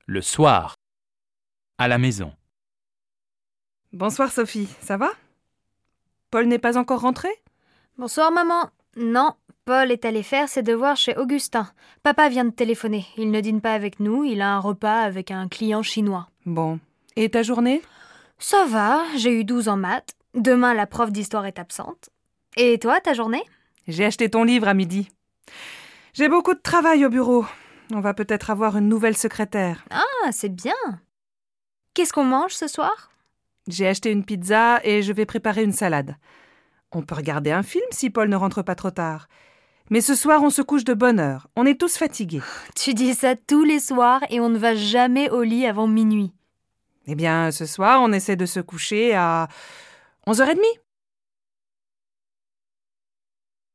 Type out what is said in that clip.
Le soir, à la maison. Bonsoir Sophie, ça va? Paul n'est pas encore rentré? Bonsoir maman. Non, Paul est allé faire ses devoirs chez Augustin. Papa vient de téléphoner. Il ne dîne pas avec nous, il a un repas avec un client chinois. Bon. Et ta journée? Ça va, j'ai eu 12 en maths. Demain, la prof d'histoire est absente. Et toi, ta journée? J'ai acheté ton livre à midi. J'ai beaucoup de travail au bureau. On va peut-être avoir une nouvelle secrétaire. Ah, c'est bien. Qu'est-ce qu'on mange ce soir? J'ai acheté une pizza et je vais préparer une salade. On peut regarder un film si Paul ne rentre pas trop tard. Mais ce soir, on se couche de bonne heure. On est tous fatigués. Tu dis ça tous les soirs et on ne va jamais au lit avant minuit. Eh bien, ce soir, on essaie de se coucher à 11h30.